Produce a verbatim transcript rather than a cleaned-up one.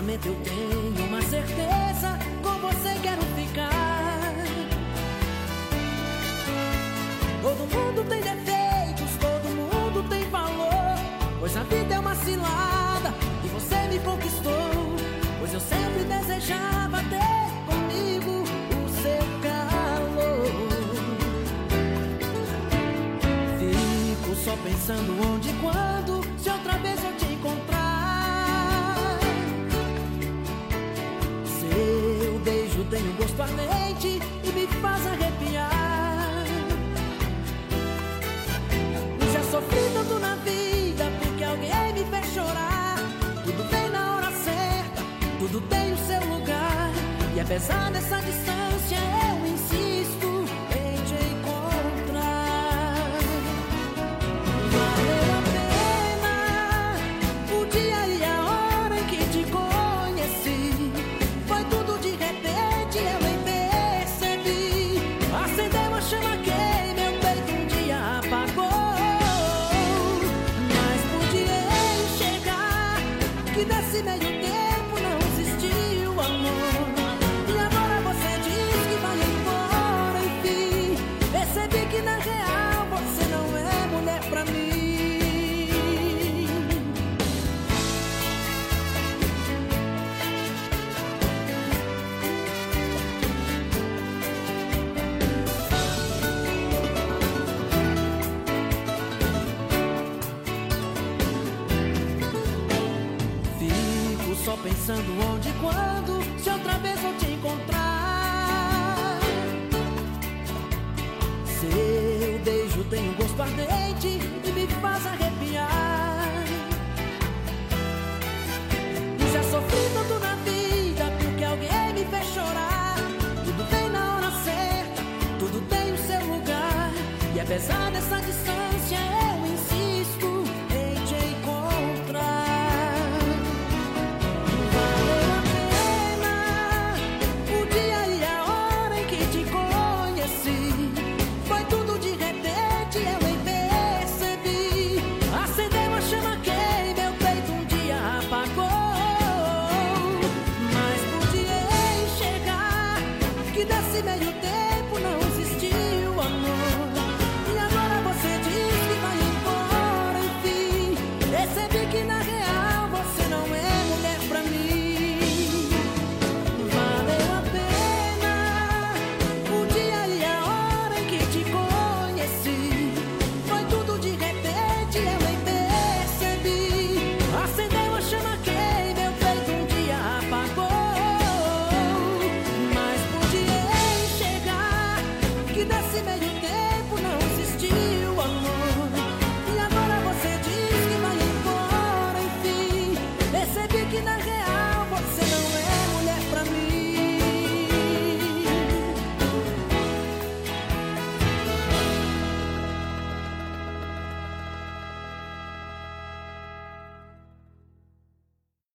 pensamento eu tenho uma certeza, com você quero ficar. Todo mundo tem defeitos, todo mundo tem valor, pois a vida é uma cilada e você me conquistou. Pois eu sempre desejava ter comigo o seu calor. Fico só pensando onde e quando, se outra vez eu te encontrar. Seu beijo tem um gosto ardente e me faz arrepiar. Já sofri tanto na vida porque alguém me fez chorar. Tudo vem na hora certa, tudo tem o seu lugar. E apesar dessa distância eu insisto em te encontrar. Valeu a pena o dia e a hora em que te conheci. Foi tudo de repente, eu nem percebi. Acendeu a chama que meu peito um dia apagou. Mas podia enxergar que nesse meio tempo não existiu amor. E agora você diz que vai embora, enfim. Percebi que na real você não é mulher pra mim. Fico só pensando onde e quando, se outra vez eu te encontrar. Seu beijo tem um gosto ardente e me faz arrepiar. Já sofri tanto na vida porque alguém me fez chorar. Tudo vem na hora certa, tudo tem o seu lugar. E apesar dessa distância eu insisto em te encontrar. Valeu a pena o dia e a hora em que te conheci. Foi tudo de repente, eu nem percebi. Acendeu a chama que meu peito um dia apagou. Mas podia enxergar que nesse meio tempo não existiu amor.